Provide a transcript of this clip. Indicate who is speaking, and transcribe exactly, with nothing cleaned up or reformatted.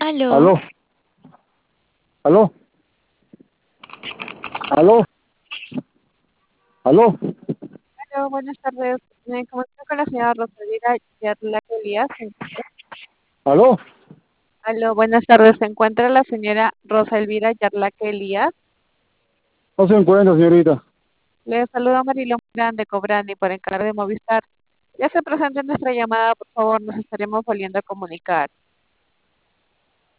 Speaker 1: Aló.
Speaker 2: Aló, aló, aló, aló,
Speaker 1: Hola, buenas tardes. Me comunico con la señora Rosalía Yarlaque Elías.
Speaker 2: aló.
Speaker 1: Aló, buenas tardes. Se encuentra la señora Rosa Elvira Yarlaque Elías.
Speaker 2: No se encuentra, señorita.
Speaker 1: Le saluda Marilón Grande Cobrani por encargo de Movistar. Ya se presenta en nuestra llamada, por favor, nos estaremos volviendo a comunicar.